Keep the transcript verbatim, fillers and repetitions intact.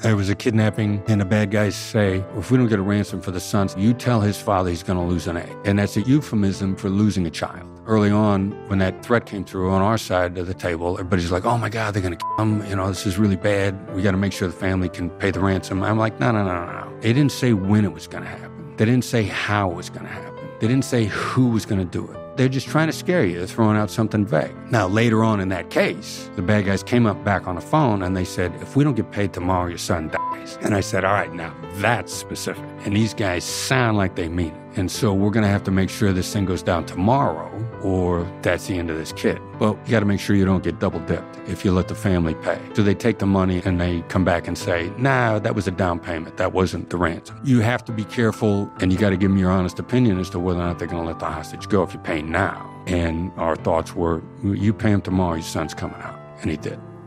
There was a kidnapping, and the bad guys say, if we don't get a ransom for the son, you tell his father he's going to lose an egg. And that's a euphemism for losing a child. Early on, when that threat came through on our side of the table, everybody's like, oh my God, they're going to kill him. You know, this is really bad. We got to make sure the family can pay the ransom. I'm like, no, no, no, no, no. They didn't say when it was going to happen. They didn't say how it was going to happen. They didn't say who was going to do it. They're just trying to scare you. They're throwing out something vague. Now, later on in that case, the bad guys came up back on the phone and they said, if we don't get paid tomorrow, your son dies. And I said, all right, now that's specific. And these guys sound like they mean it. And so we're going to have to make sure this thing goes down tomorrow or that's the end of this kid. But you got to make sure you don't get double dipped if you let the family pay. So they take the money and they come back and say, nah, that was a down payment. That wasn't the ransom. You have to be careful and you got to give them your honest opinion as to whether or not they're going to let the hostage go if you pay now. And our thoughts were, you pay him tomorrow, your son's coming out. And he did.